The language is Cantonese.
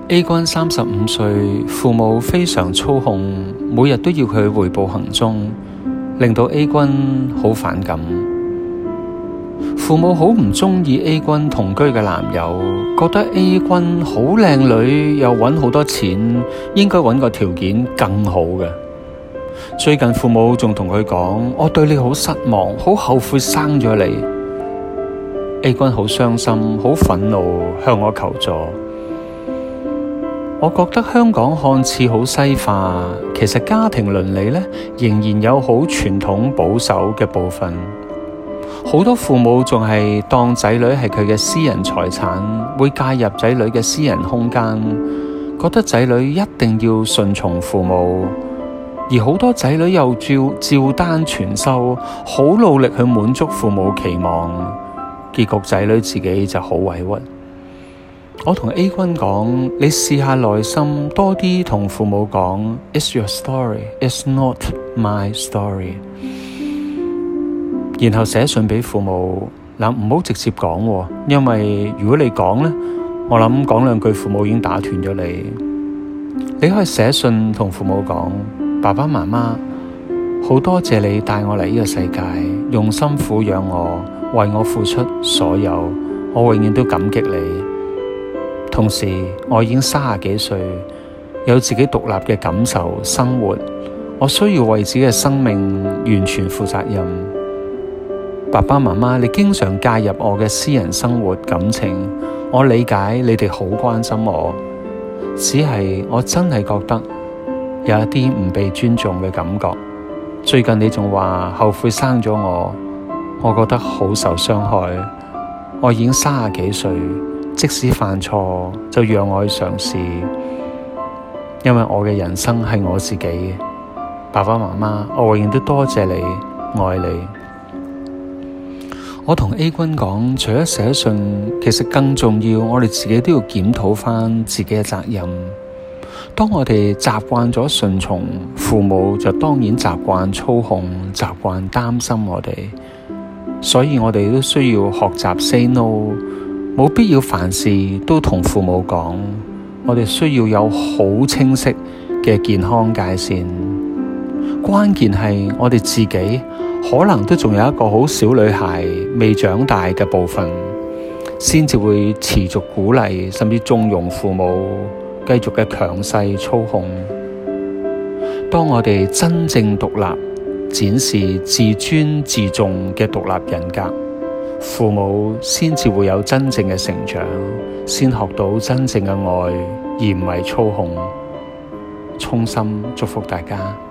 A 君35歲，父母非常操控，每日都要佢匯報行蹤，令到 A 君好反感。父母好唔中意 A 君同居嘅男友，覺得 A 君好靚女，又搵好多錢，應該搵個條件更好嘅。最近父母仲同佢講：我對你好失望，好後悔生咗你。A 君好傷心，好憤怒，向我求助。我覺得香港看似好西化，其實家庭倫理呢，仍然有好傳統保守嘅部分。好多父母仲係當仔女係佢嘅私人財產，會介入仔女嘅私人空間，覺得仔女一定要順從父母，而好多仔女又照單全收，好努力去滿足父母期望，結局仔女自己就好委屈。我同 A 君講，你試下耐心多啲同父母講 It's your story, it's not my story。 然後寫信俾父母，唔好直接講，因為如果你講呢，我諗講兩句父母已經打斷咗你。你可以寫信同父母講，爸爸媽媽，好多謝你帶我嚟呢個世界，用心撫養我，為我付出所有，我永遠都感激你。同時我已經30幾歲，有自己獨立嘅感受生活，我需要為自己嘅生命完全負責任。爸爸媽媽，你經常介入我嘅私人生活感情，我理解你哋好關心我，只係我真係覺得有一啲唔被尊重嘅感覺。最近你仲話後悔生咗我覺得好受傷害。我已經30幾歲，即使犯錯就讓我去嘗試，因為我嘅人生係我自己嘅。爸爸媽媽，我永遠都多謝你，愛你。我同 A 君講，除咗寫信，其實更重要，我哋自己都要檢討返自己嘅責任。當我哋習慣咗順從，父母就當然習慣操控，習慣擔心我哋，所以我哋都需要學習 say no。冇必要凡事都同父母講，我哋需要有好清晰嘅健康界線。關鍵係我哋自己可能都仲有一個好小女孩未長大嘅部分，先至會持續鼓勵甚至縱容父母繼續嘅強勢操控。當我哋真正獨立，展示自尊自重嘅獨立人格，父母先至會有真正嘅成長，先學到真正嘅愛，而唔係操控。衷心祝福大家。